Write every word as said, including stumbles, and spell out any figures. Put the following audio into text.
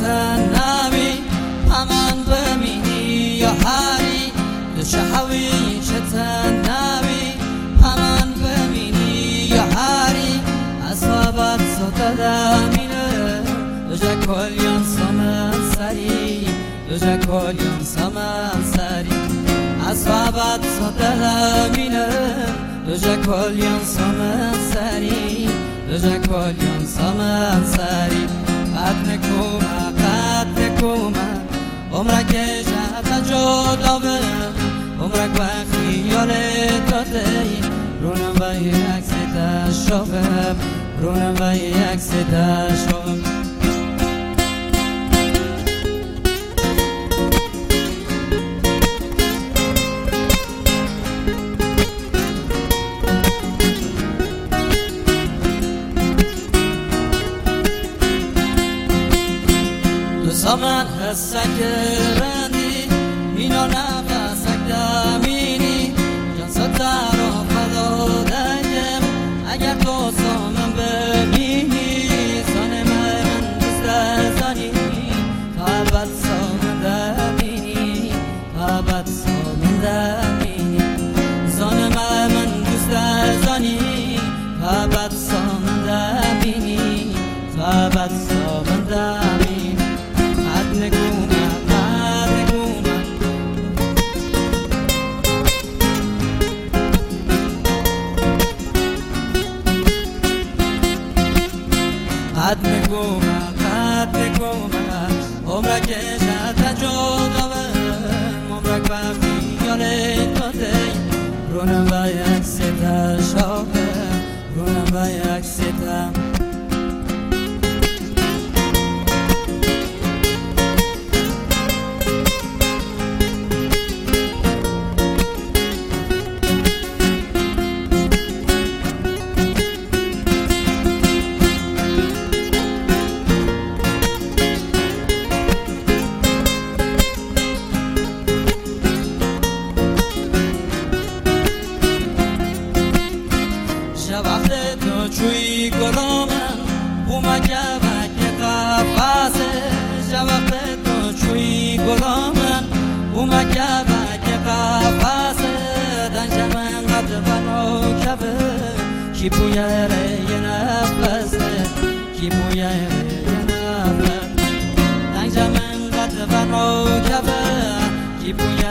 ناوی همان بمینی یا هاری دشهوی ناوی همان بمینی یا هاری اصابت صدامینه دوجا کلیان سامن سری دوجا کلیان سامن سری اصابت صدامینه دوجا کلیان سامن سری دوجا کلیان سامن سری قد نکوما قد نکوما عمرک جهت جدا برم عمرک و خیال داده رونم و یک سیده شاقم رونم و یک سیده شاقم زمان هستک رندی مینا نفسک دامینی جان ستر و فدا دنگم اگر تو سامن ببینی زن من دوست زنی تابت سامن دامینی تابت سامن دامینی زن من دوست زنی تابت سامن دامینی تابت سامن دامینی نگوما نگوما قد نگوما قد نگوما عمرک جهت جدا برم عمرک و خیال داده رونم و یک سیده شاقم رونم و یک سیده وقت تو چوی گلامن اومگه وگه قفازه وقت تو چوی گلامن اومگه وگه قفازه دنج من قد بنو کبه کی بویه ری نفسه کی بویه ری نفسه دنج من قد بنو کبه کی بویه